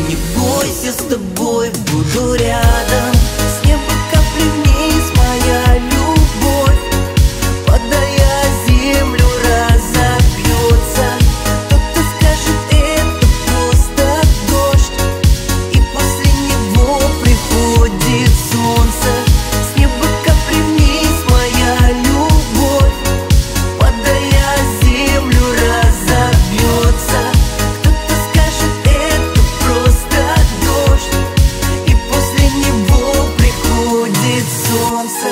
Не бойся, с тобой буду рядом. С неба капли вниз, моя любовь, водая землю разопьется. Кто-то скажет, это просто дождь, и после него приходит солнце. С неба капли вниз, моя любовь, водая землю разобьется. Кто-то скажет, это просто дождь, и после него приходит солнце.